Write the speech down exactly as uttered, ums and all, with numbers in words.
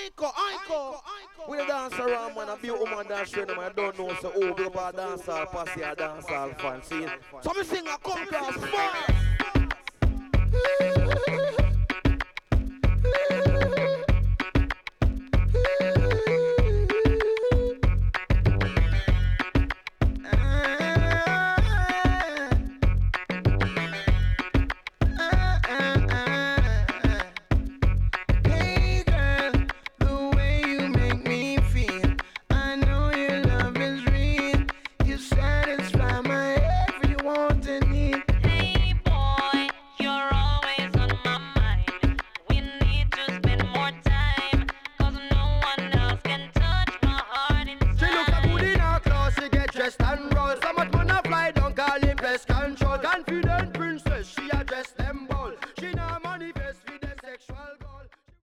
Iko, Iko. We dance around, man. A beautiful woman dance around, man. I don't know, so oh, big up a dancehall, pass a dancehall fan. See, so me sing a come class fast.